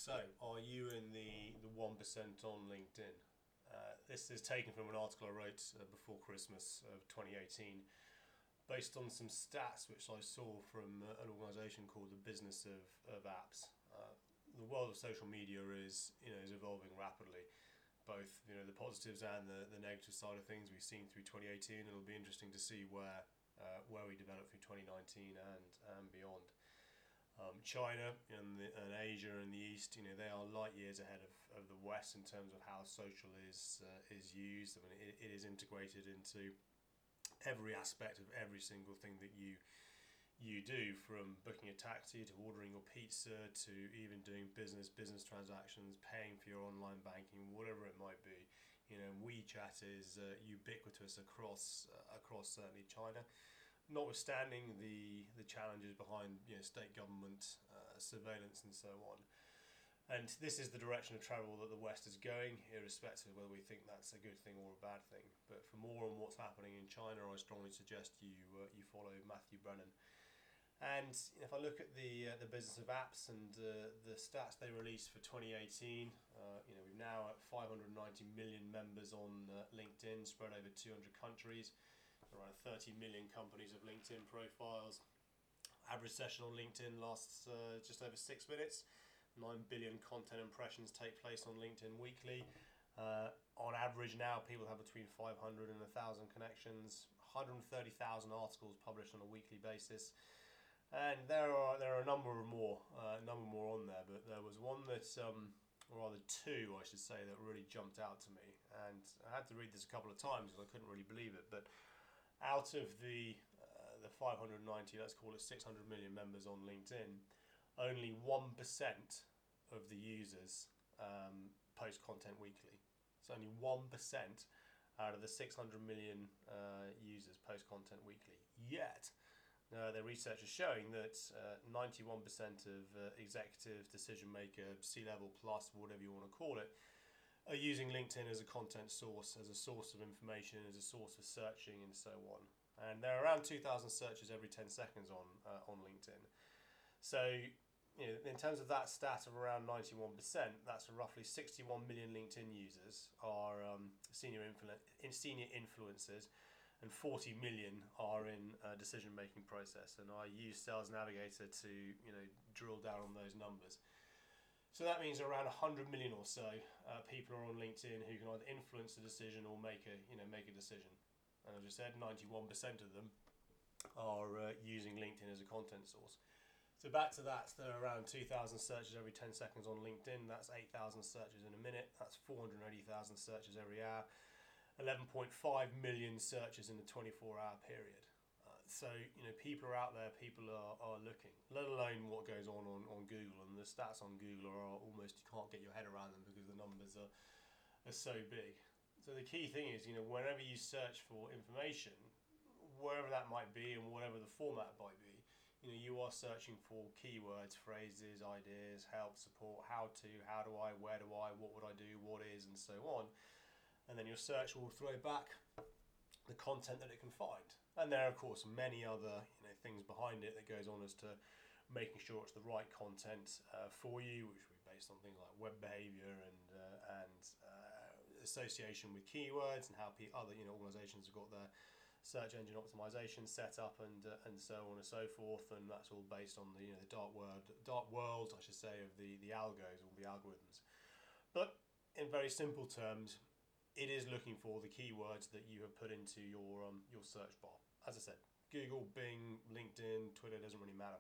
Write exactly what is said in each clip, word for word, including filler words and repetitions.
So, are you in the, the one percent on LinkedIn? Uh, this is taken from an article I wrote uh, before Christmas of twenty eighteen, based on some stats which I saw from uh, an organisation called the Business of, of Apps. Uh, the world of social media is you know is evolving rapidly, both you know the positives and the, the negative side of things we've seen through twenty eighteen. It'll be interesting to see where uh, where we develop through twenty nineteen and and beyond. Um, China and, the, and Asia and the East, you know, they are light years ahead of, of the West in terms of how social is uh, is used. I mean, it, it is integrated into every aspect of every single thing that you you do, from booking a taxi to ordering your pizza to even doing business business transactions, paying for your online banking, whatever it might be. You know, WeChat is uh, ubiquitous across uh, across certainly China. Notwithstanding the the challenges behind you know state government uh, surveillance and so on, and this is the direction of travel that the West is going, irrespective of whether we think that's a good thing or a bad thing. But for more on what's happening in China, I strongly suggest you uh, you follow Matthew Brennan. And if I look at the uh, the business of apps and uh, the stats they released for twenty eighteen, uh, you know we've now at five hundred ninety million members on uh, LinkedIn, spread over two hundred countries. Around thirty million companies have LinkedIn profiles. Average session on LinkedIn lasts uh, just over six minutes. nine billion content impressions take place on LinkedIn weekly. Uh, on average now, people have between five hundred and one thousand connections, one hundred thirty thousand articles published on a weekly basis. And there are there are a number of more, uh, a number more on there, but there was one that, um, or rather two, I should say, that really jumped out to me. And I had to read this a couple of times because I couldn't really believe it, but out of the uh, the five hundred ninety, let's call it six hundred million members on LinkedIn, only one percent of the users um, post content weekly. So only one percent out of the six hundred million uh, users post content weekly. Yet, uh, their research is showing that uh, ninety-one percent of uh, executive decision maker, C-level plus, whatever you want to call it, are using LinkedIn as a content source, as a source of information, as a source of searching, and so on. And there are around two thousand searches every ten seconds on uh, on LinkedIn. So, you know, in terms of that stat of around ninety-one percent, that's roughly sixty-one million LinkedIn users are um, senior influ- in senior influencers, and forty million are in a decision-making process. And I use Sales Navigator to you know drill down on those numbers. So that means around one hundred million or so uh, people are on LinkedIn who can either influence a decision or make a you know make a decision. And as I said, ninety-one percent of them are uh, using LinkedIn as a content source. So back to that, there are around two thousand searches every ten seconds on LinkedIn. That's eight thousand searches in a minute. That's four hundred eighty thousand searches every hour. eleven point five million searches in a twenty-four hour period. Uh, so, you know, people are out there, people are, are looking, let alone what goes on, on on Google. And the stats on Google are almost, you can't get your head around them because the numbers are, are so big. So the key thing is, you know, whenever you search for information, wherever that might be and whatever the format might be, you know, you are searching for keywords, phrases, ideas, help, support, how to, how do I, where do I, what would I do, what is, and so on. And then your search will throw back the content that it can find. And there are, of course, many other you know things behind it that goes on as to making sure it's the right content uh, for you, which will be based on things like web behavior and uh, and uh, association with keywords and how pe- other you know organizations have got their search engine optimization set up and uh, and so on and so forth. And that's all based on the you know the dark world, dark world, I should say, of the the algos or the algorithms. But in very simple terms, it is looking for the keywords that you have put into your um, your search bar. As I said, Google, Bing, LinkedIn, Twitter, doesn't really matter.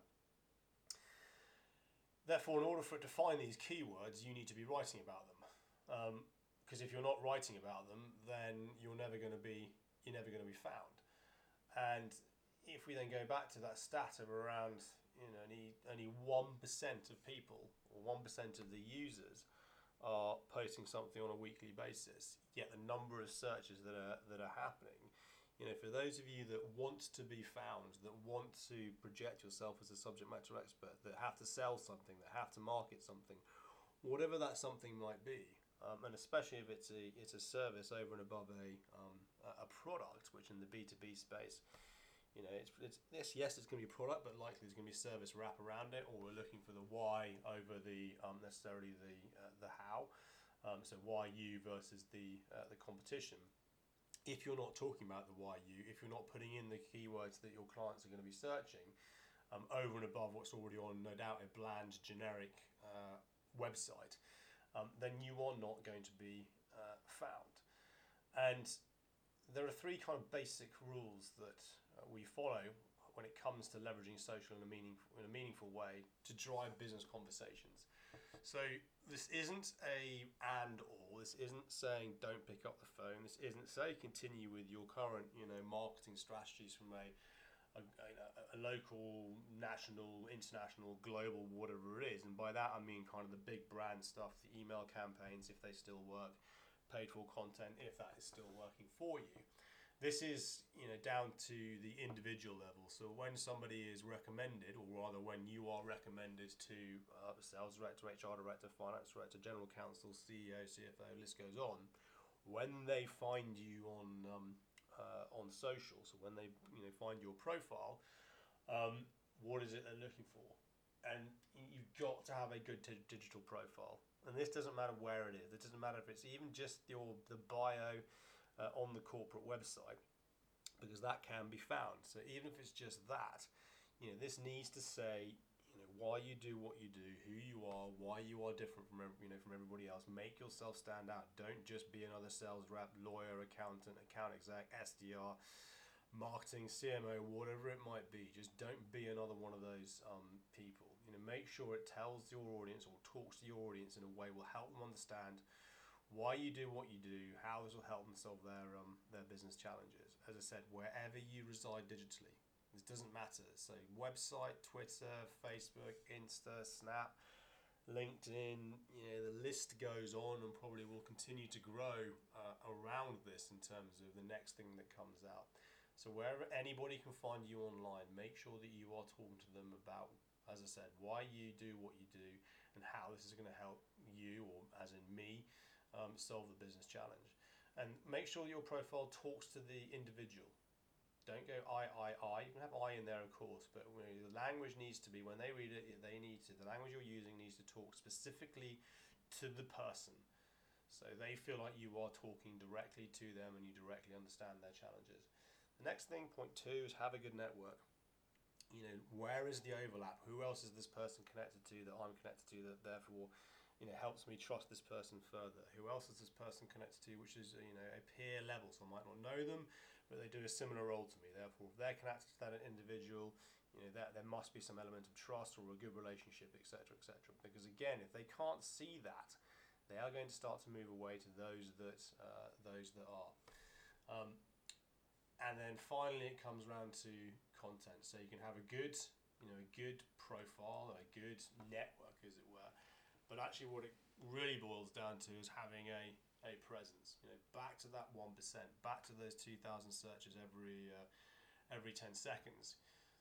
Therefore, in order for it to find these keywords, you need to be writing about them. Um, because if you're not writing about them, then you're never going to be you're never going to be found. And if we then go back to that stat of around you know only only one percent of people or one percent of the users are posting something on a weekly basis, yet the number of searches that are that are happening, you know, for those of you that want to be found, that want to project yourself as a subject matter expert, that have to sell something, that have to market something, whatever that something might be, um, and especially if it's a it's a service over and above a um, a product, which in the B two B space, You know, it's, it's yes, yes, it's going to be product, but likely there's going to be service wrap around it, or we're looking for the why over the um, necessarily the uh, the how. Um, so why you versus the uh, the competition. If you're not talking about the why you, if you're not putting in the keywords that your clients are going to be searching um, over and above what's already on, no doubt, a bland, generic uh, website, um, then you are not going to be uh, found. And there are three kind of basic rules that uh, we follow when it comes to leveraging social in a meaningful in a meaningful way to drive business conversations. So this isn't a and or. This isn't saying don't pick up the phone. This isn't say continue with your current you know marketing strategies from a a, a, a local, national, international, global, whatever it is. And by that I mean kind of the big brand stuff, the email campaigns if they still work, paid for content if that is still working for you. This is you know down to the individual level. So when somebody is recommended, or rather when you are recommended to uh, sales director, H R director, finance director, general counsel, C E O, C F O, list goes on, when they find you on um, uh, on social, so when they you know find your profile, um, what is it they're looking for? And you've got to have a good t- digital profile. And this doesn't matter where it is. It doesn't matter if it's even just your the bio uh, on the corporate website, because that can be found. So even if it's just that, you know, this needs to say, you know, why you do what you do, who you are, why you are different from you know from everybody else. Make yourself stand out. Don't just be another sales rep, lawyer, accountant, account exec, S D R, marketing, C M O, whatever it might be. Just don't be another one of those um, people. You know, make sure it tells your audience or talks to your audience in a way will help them understand why you do what you do, how this will help them solve their um, their business challenges. As I said, wherever you reside digitally, this doesn't matter. So website, Twitter, Facebook, Insta, Snap, LinkedIn, you know, the list goes on and probably will continue to grow uh, around this in terms of the next thing that comes out. So wherever anybody can find you online, make sure that you are talking to them about, as I said, why you do what you do and how this is going to help you, or as in me, um, solve the business challenge. And make sure your profile talks to the individual. Don't go I, I, I. You can have I in there, of course, but you know, the language needs to be, when they read it, they need to, the language you're using needs to talk specifically to the person. So they feel like you are talking directly to them and you directly understand their challenges. The next thing, point two, is have a good network. You know, where is the overlap? Who else is this person connected to that I'm connected to that therefore, you know, helps me trust this person further? Who else is this person connected to which is, you know, a peer level? So I might not know them, but they do a similar role to me. Therefore, if they're connected to that individual, you know, that there must be some element of trust or a good relationship, et cetera, et cetera. Because again, if they can't see that, they are going to start to move away to those that uh, those that are. Um, and then finally, it comes around to content. So you can have a good, you know, a good profile, a good network, as it were. But actually, what it really boils down to is having a a presence. You know, back to that one percent, back to those two thousand searches every uh, every ten seconds.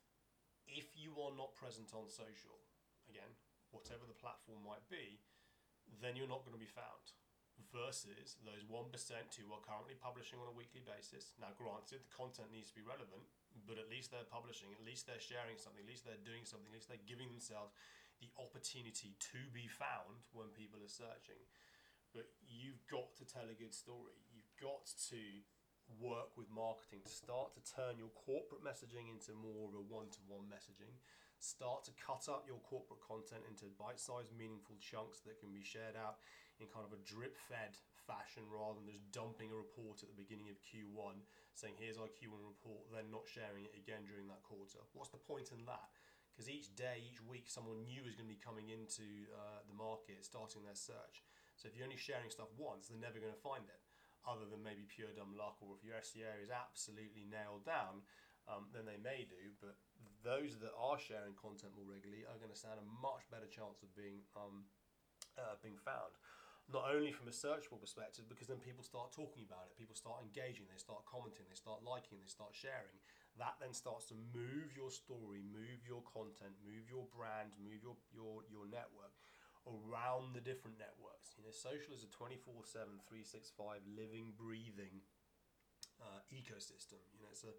If you are not present on social, again, whatever the platform might be, then you're not going to be found. Versus those one percent who are currently publishing on a weekly basis. Now, granted, the content needs to be relevant, but at least they're publishing, at least they're sharing something, at least they're doing something, at least they're giving themselves the opportunity to be found when people are searching. But you've got to tell a good story. You've got to work with marketing to start to turn your corporate messaging into more of a one-to-one messaging. Start to cut up your corporate content into bite-sized, meaningful chunks that can be shared out in kind of a drip-fed fashion, rather than just dumping a report at the beginning of Q one, saying here's our Q one report, then not sharing it again during that quarter. What's the point in that? Because each day, each week, someone new is going to be coming into uh, the market, starting their search. So if you're only sharing stuff once, they're never going to find it, other than maybe pure dumb luck, or if your S E O is absolutely nailed down, um, then they may do. But those that are sharing content more regularly are going to stand a much better chance of being um, uh, being found. Not only from a searchable perspective, because then people start talking about it, people start engaging, they start commenting, they start liking, they start sharing. That then starts to move your story, move your content, move your brand, move your your your network around the different networks. You know, social is a twenty-four seven, three sixty-five living, breathing uh, ecosystem. You know, it's a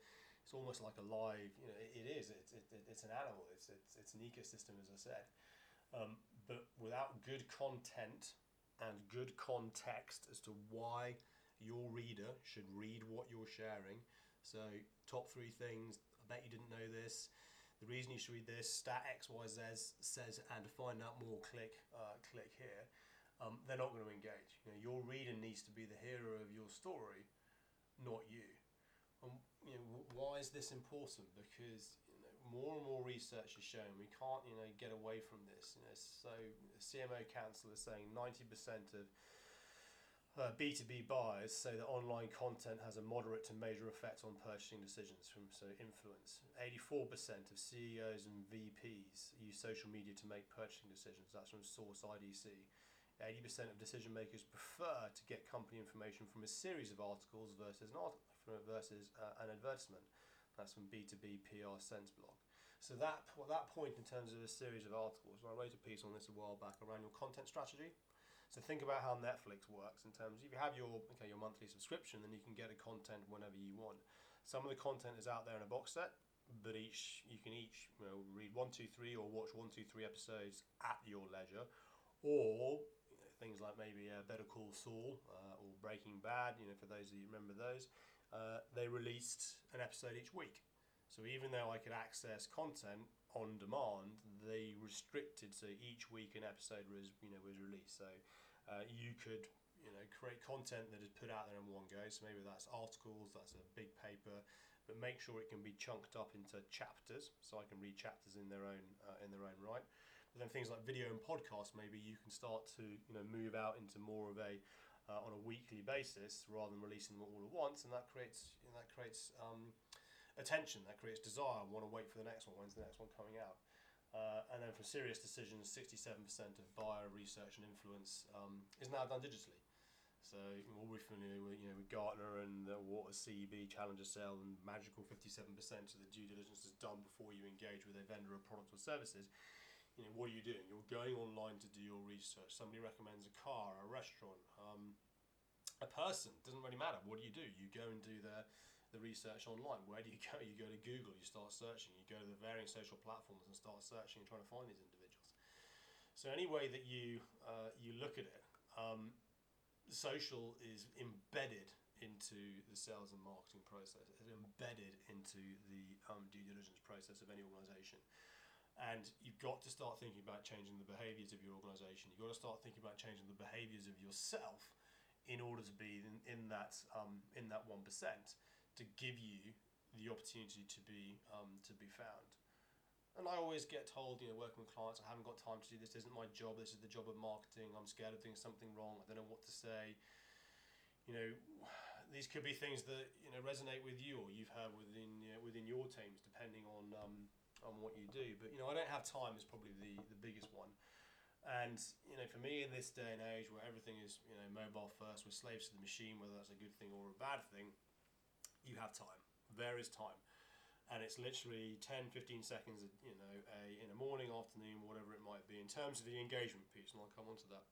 it's almost like a live, you know, it, it is, it's, it, it's an animal, it's, it's, it's an ecosystem, as I said. Um, but without good content and good context as to why your reader should read what you're sharing, so top three things, I bet you didn't know this, the reason you should read this, stat X Y Z says, and to find out more, click uh, click here, um, they're not going to engage. You know, your reader needs to be the hero of your story, not you. And you know, why is this important? Because you know, more and more research is showing we can't, you know, get away from this. You know, so the C M O Council is saying ninety percent of uh, B two B buyers say that online content has a moderate to major effect on purchasing decisions from so influence. eighty-four percent of C E Os and V Ps use social media to make purchasing decisions. That's from Source I D C. eighty percent of decision makers prefer to get company information from a series of articles versus an article, versus uh, an advertisement. That's from B two B P R Sense blog. So that that point in terms of a series of articles, I wrote a piece on this a while back around your content strategy. So think about how Netflix works in terms of if you have your okay your monthly subscription, then you can get a content whenever you want. Some of the content is out there in a box set, but each you can each you know, read one, two, three, or watch one, two, three episodes at your leisure, or you know, things like maybe uh, Better Call Saul uh, or Breaking Bad. You know, for those of you who remember those, uh, they released an episode each week. So even though I could access content on demand, they restricted so each week an episode was you know was released. So uh, you could you know create content that is put out there in one go. So maybe that's articles, that's a big paper, but make sure it can be chunked up into chapters, so I can read chapters in their own uh, in their own right. But then things like video and podcast, maybe you can start to you know move out into more of a uh, on a weekly basis rather than releasing them all at once, and that creates you know, that creates um, attention, that creates desire. I want to wait for the next one. When's the next one coming out? Uh, and then for serious decisions, sixty-seven percent of buyer research and influence um, is now done digitally. So we'll be familiar with, you know, with Gartner and uh, what a C E B, Challenger Sale, and magical fifty-seven percent of the due diligence is done before you engage with a vendor of products or services. You know, what are you doing? You're going online to do your research. Somebody recommends a car, a restaurant, um, a person. Doesn't really matter. What do you do? You go and do the the research online. Where do you go? You go to Google, you start searching, you go to the varying social platforms and start searching and trying to find these individuals. So any way that you uh, you look at it, um, social is embedded into the sales and marketing process. It's embedded into the um, due diligence process of any organisation. And you've got to start thinking about changing the behaviours of your organisation. You've got to start thinking about changing the behaviours of yourself in order to be in, in that um, in that one percent. To give you the opportunity to be um, to be found. And I always get told, you know, working with clients, I haven't got time to do this, this isn't my job, this is the job of marketing, I'm scared of doing something wrong, I don't know what to say. You know, these could be things that, you know, resonate with you or you've heard within you know, within your teams, depending on um, on what you do. But, you know, I don't have time is probably the, the biggest one. And, you know, for me in this day and age where everything is, you know, mobile first, we're slaves to the machine, whether that's a good thing or a bad thing, you have time. There is time. And it's literally ten, fifteen seconds, you know, a, in a morning, afternoon, whatever it might be, in terms of the engagement piece, and I'll come on to that.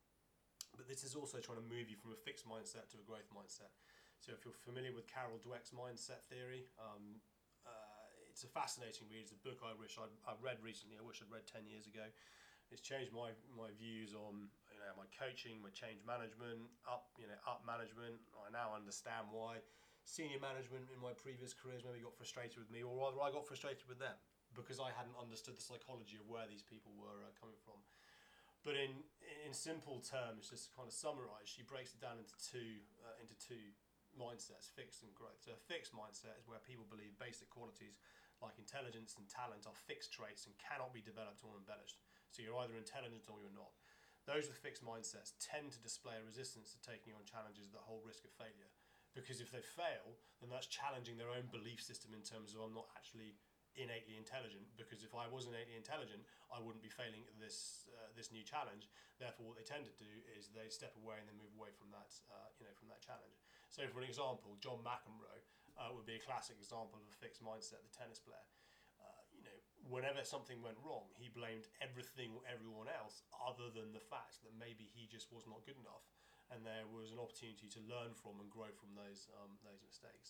But this is also trying to move you from a fixed mindset to a growth mindset. So if you're familiar with Carol Dweck's mindset theory, um, uh, it's a fascinating read. It's a book I wish I'd, I've read recently, I wish I'd read ten years ago. It's changed my, my views on you know my coaching, my change management, up you know up management. I now understand why senior management in my previous careers maybe got frustrated with me, or rather I got frustrated with them because I hadn't understood the psychology of where these people were uh, coming from. But in in simple terms, just to kind of summarise, she breaks it down into two uh, into two mindsets: fixed and growth. So a fixed mindset is where people believe basic qualities like intelligence and talent are fixed traits and cannot be developed or embellished. So you're either intelligent or you're not. Those with fixed mindsets tend to display a resistance to taking on challenges that hold risk of failure. Because if they fail, then that's challenging their own belief system in terms of I'm not actually innately intelligent. Because if I was innately intelligent, I wouldn't be failing at this uh, this new challenge. Therefore, what they tend to do is they step away and they move away from that uh, you know from that challenge. So, for an example, John McEnroe uh, would be a classic example of a fixed mindset. The tennis player, uh, you know, whenever something went wrong, he blamed everything or everyone else other than the fact that maybe he just was not good enough. And there was an opportunity to learn from and grow from those um, those mistakes.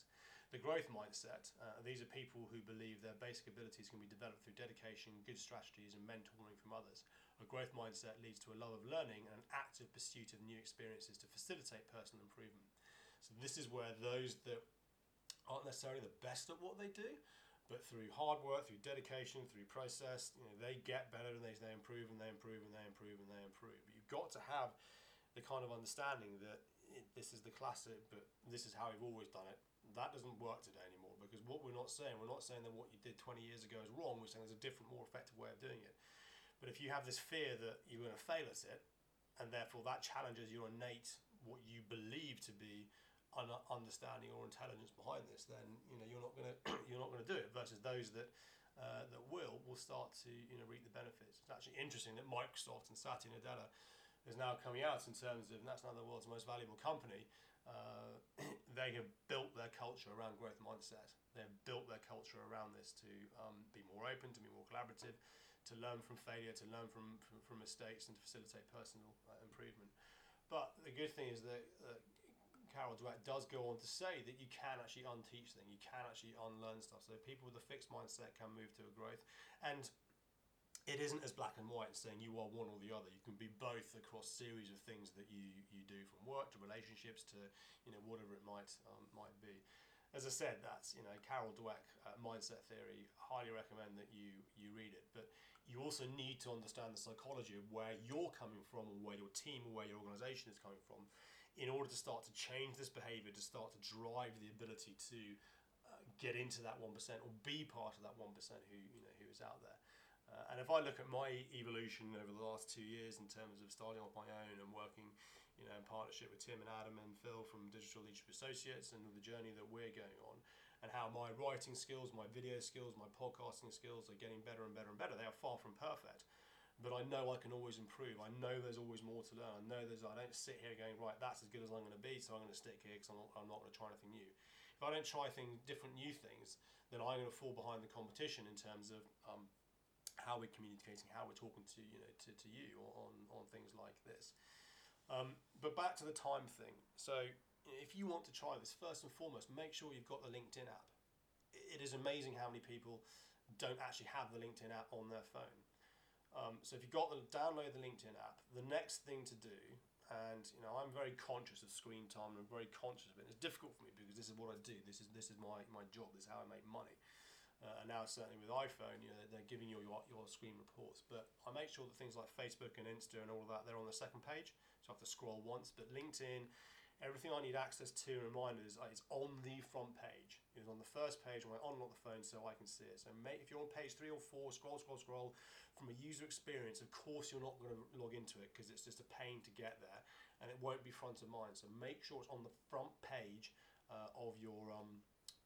The growth mindset, uh, these are people who believe their basic abilities can be developed through dedication, good strategies, and mentoring from others. A growth mindset leads to a love of learning and an active pursuit of new experiences to facilitate personal improvement. So this is where those that aren't necessarily the best at what they do, but through hard work, through dedication, through process, you know, they get better and they, they improve and they improve and they improve and they improve. But you've got to have the kind of understanding that it, this is the classic, but this is how we've always done it. That doesn't work today anymore, because what we're not saying, we're not saying that what you did twenty years ago is wrong. We're saying there's a different, more effective way of doing it. But if you have this fear that you're going to fail at it, and therefore that challenges your innate, what you believe to be un- understanding or intelligence behind this, then you know you're not going to you're not going to do it. Versus those that uh, that will will start to you know reap the benefits. It's actually interesting that Microsoft and Satya Nadella is now coming out in terms of, and that's now the world's most valuable company. Uh, they have built their culture around growth mindset. They've built their culture around this to um, be more open, to be more collaborative, to learn from failure, to learn from, from, from mistakes, and to facilitate personal uh, improvement. But the good thing is that uh, Carol Dweck does go on to say that you can actually unteach things, you can actually unlearn stuff. So people with a fixed mindset can move to a growth. And it isn't as black and white saying you are one or the other. You can be both across a series of things that you, you do, from work to relationships to you know whatever it might um, might be. As I said, that's you know Carol Dweck, uh, Mindset Theory. Highly recommend that you you read it. But you also need to understand the psychology of where you're coming from, or where your team, or where your organisation is coming from, in order to start to change this behaviour, to start to drive the ability to uh, get into that one percent or be part of that one percent who you know who is out there. Uh, and if I look at my evolution over the last two years in terms of starting off my own and working, you know, in partnership with Tim and Adam and Phil from Digital Leadership Associates, and the journey that we're going on, and how my writing skills, my video skills, my podcasting skills are getting better and better and better. They are far from perfect, but I know I can always improve. I know there's always more to learn. I know there's. I don't sit here going, right, that's as good as I'm going to be, so I'm going to stick here because I'm not, I'm not going to try anything new. If I don't try things, different new things, then I'm going to fall behind the competition in terms of um, how we're communicating, how we're talking to you know to, to you on, on things like this. Um, but back to the time thing. So if you want to try this, first and foremost, make sure you've got the LinkedIn app. It is amazing how many people don't actually have the LinkedIn app on their phone. Um, so if you've got the download the LinkedIn app, the next thing to do, and you know I'm very conscious of screen time and I'm very conscious of it. It's difficult for me because this is what I do. This is this is my, my job. This is how I make money. Uh, and now certainly with iPhone, you know, they're giving you your, your screen reports. But I make sure that things like Facebook and Insta and all of that, they're on the second page. So I have to scroll once. But LinkedIn, everything I need access to and reminders is on the front page. It's on the first page when I unlock the phone so I can see it. So make, if you're on page three or four, scroll, scroll, scroll. From a user experience, of course you're not going to log into it because it's just a pain to get there. And it won't be front of mind. So make sure it's on the front page uh, of your um,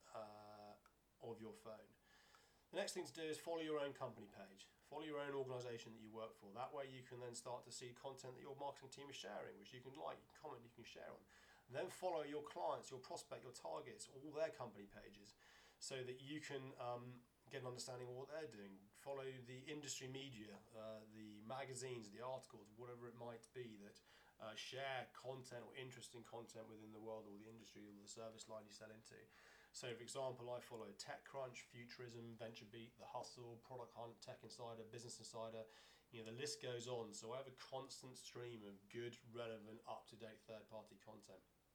uh, of your phone. The next thing to do is follow your own company page. Follow your own organisation that you work for. That way you can then start to see content that your marketing team is sharing, which you can like, you can comment, you can share on. And then follow your clients, your prospect, your targets, all their company pages, so that you can um, get an understanding of what they're doing. Follow the industry media, uh, the magazines, the articles, whatever it might be that uh, share content or interesting content within the world or the industry or the service line you sell into. So, for example, I follow TechCrunch, Futurism, VentureBeat, The Hustle, Product Hunt, Tech Insider, Business Insider. You know, the list goes on. So I have a constant stream of good, relevant, up-to-date third-party content.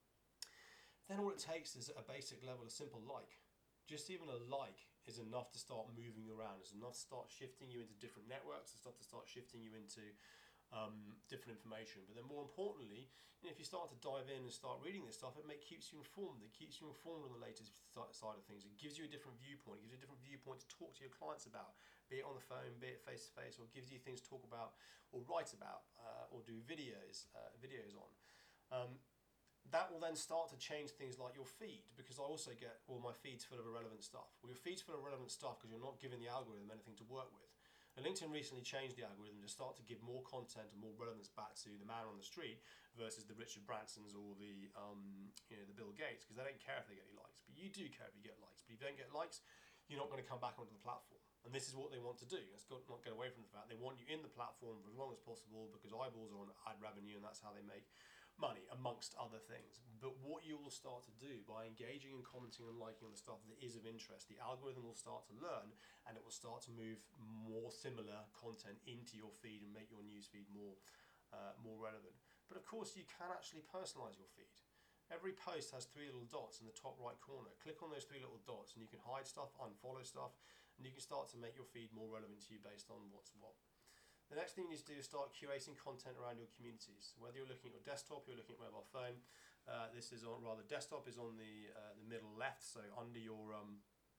Then all it takes is at a basic level, a simple like. Just even a like is enough to start moving around. It's enough to start shifting you into different networks. It's enough to start shifting you into um, different information. But then more importantly, you know, if you start to dive in and start reading this stuff, it may, keeps you informed. It keeps you informed on the latest side of things. It gives you a different viewpoint. It gives you a different viewpoint to talk to your clients about, be it on the phone, be it face to face, or gives you things to talk about or write about uh, or do videos uh, videos on. Um, that will then start to change things like your feed, because I also get, well, my feed's full of irrelevant stuff. Well, your feed's full of irrelevant stuff because you're not giving the algorithm anything to work with. And LinkedIn recently changed the algorithm to start to give more content and more relevance back to the man on the street versus the Richard Bransons or the um, you know the Bill Gates, because they don't care if they get any likes. But you do care if you get likes. But if you don't get likes, you're not going to come back onto the platform. And this is what they want to do. Let's not get away from the fact they want you in the platform for as long as possible, because eyeballs are on ad revenue, and that's how they make money, amongst other things. But what you will start to do by engaging and commenting and liking on the stuff that is of interest, the algorithm will start to learn, and it will start to move more similar content into your feed and make your newsfeed more uh, more relevant. But of course, you can actually personalize your feed. Every post has three little dots in the top right corner. Click on those three little dots and you can hide stuff, unfollow stuff, and you can start to make your feed more relevant to you based on what's what. The next thing you need to do is start curating content around your communities. Whether you're looking at your desktop, you're looking at mobile phone. Uh, this is on rather desktop is on the uh, the middle left, so under your um,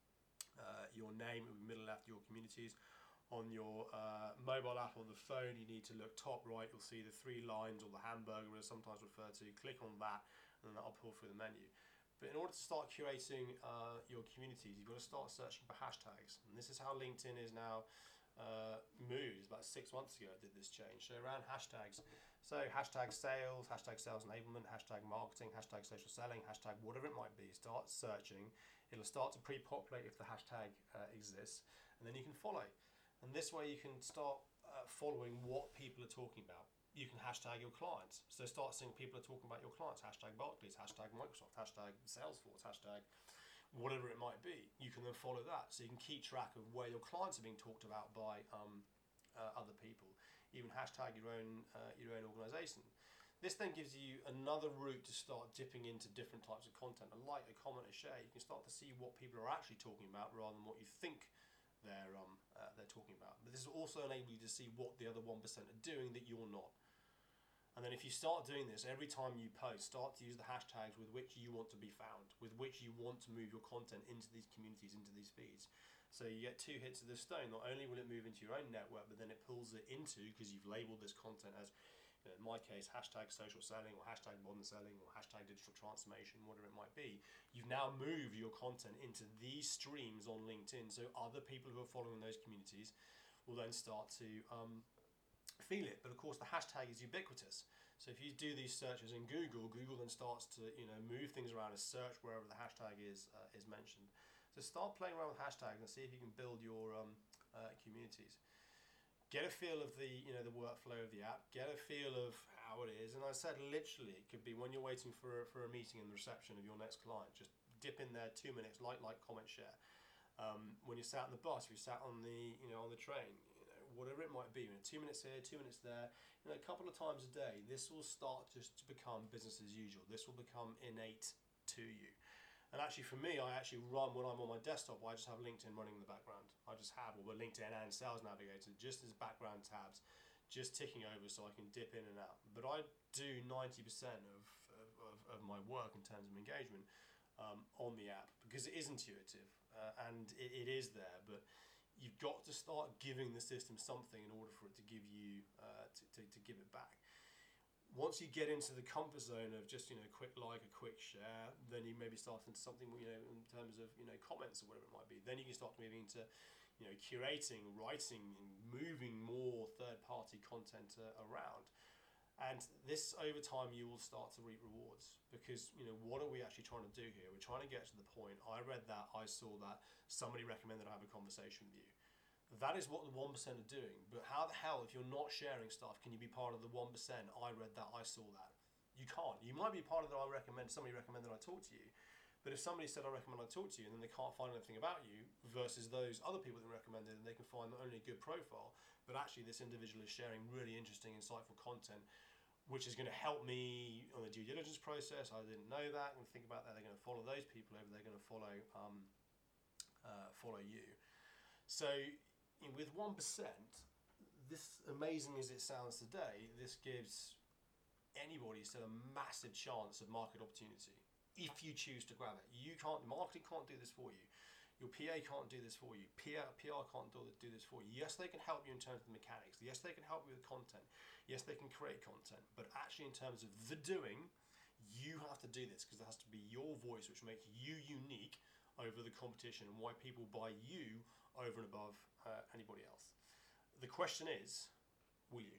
uh, your name, it will be middle left, your communities. On your uh, mobile app on the phone, you need to look top right. You'll see the three lines, or the hamburger as sometimes referred to. Click on that, and that'll pull through the menu. But in order to start curating uh, your communities, you've got to start searching for hashtags. And this is how LinkedIn is now uh, moved. About six months ago I did this change. So around hashtags, so hashtag sales, hashtag sales enablement, hashtag marketing, hashtag social selling, hashtag whatever it might be, start searching. It'll start to pre-populate if the hashtag uh, exists, and then you can follow. And this way you can start uh, following what people are talking about. You can hashtag your clients. So start seeing people are talking about your clients. Hashtag Barclays, hashtag Microsoft, hashtag Salesforce, hashtag whatever it might be. You can then follow that. So you can keep track of where your clients are being talked about by um, uh, other people. Even hashtag your own, uh, your own organisation. This then gives you another route to start dipping into different types of content. A like, a comment, a share. You can start to see what people are actually talking about rather than what you think they're um uh, they're talking about. But this will also enable you to see what the other one percent are doing that you're not. And then if you start doing this every time you post, start to use the hashtags with which you want to be found, with which you want to move your content into these communities, into these feeds. So you get two hits of this stone. Not only will it move into your own network, but then it pulls it into, because you've labeled this content as, you know, in my case, hashtag social selling, or hashtag modern selling, or hashtag digital transformation, whatever it might be. You've now moved your content into these streams on LinkedIn, so other people who are following those communities will then start to um, feel it. But of course, the hashtag is ubiquitous. So if you do these searches in Google, Google then starts to, you know, move things around and search wherever the hashtag is uh, is mentioned. So start playing around with hashtags and see if you can build your um, uh, communities. Get a feel of the, you know, the workflow of the app. Get a feel of how it is. And I said literally, it could be when you're waiting for a, for a meeting in the reception of your next client. Just dip in there, two minutes, like, like, comment, share. Um, when you're sat on the bus, if you're sat on the, you know, on the train, you know, whatever it might be. You know, two minutes here, two minutes there. You know, a couple of times a day. This will start just to become business as usual. This will become innate to you. And actually, for me, I actually run when I'm on my desktop. I just have LinkedIn running in the background. I just have, well, LinkedIn and Sales Navigator just as background tabs, just ticking over so I can dip in and out. But I do ninety percent of, of, of my work in terms of engagement um, on the app, because it is intuitive uh, and it, it is there. But you've got to start giving the system something in order for it to give you uh, to, to, to give it back. Once you get into the comfort zone of just, you know, quick like, a quick share, then you maybe start into something, you know, in terms of, you know, comments or whatever it might be. Then you can start moving into, you know, curating, writing, and moving more third-party content uh, around. And this, over time, you will start to reap rewards, because, you know, what are we actually trying to do here? We're trying to get to the point. I read that, I saw that, somebody recommended I have a conversation with you. That is what the one percent are doing. But how the hell, if you're not sharing stuff, can you be part of the one percent? I read that, I saw that. You can't. You might be part of that. I recommend, somebody recommended I talk to you. But if somebody said I recommend I talk to you, and then they can't find anything about you, versus those other people that recommended, and they can find not only a good profile, but actually this individual is sharing really interesting, insightful content, which is going to help me on the due diligence process. I didn't know that. And think about that. They're going to follow those people over. They're going to follow um, uh, follow you. So with one percent, this, amazing as it sounds today, this gives anybody still a massive chance of market opportunity if you choose to grab it. You can't, marketing can't do this for you. Your P A can't do this for you. P R, P R can't do, do this for you. Yes, they can help you in terms of the mechanics. Yes, they can help you with content. Yes, they can create content. But actually, in terms of the doing, you have to do this, because it has to be your voice, which makes you unique over the competition, and why people buy you over and above uh, anybody else. The question is, will you?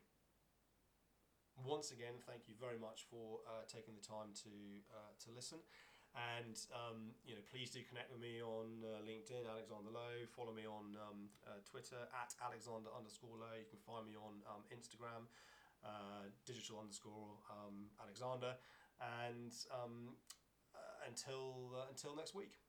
Once again, thank you very much for uh, taking the time to uh, to listen. And um, you know, please do connect with me on uh, LinkedIn, Alexander Lowe. Follow me on um, uh, Twitter at Alexander underscore Lowe. You can find me on um, Instagram uh, digital underscore um, Alexander, and um, uh, until uh, until next week.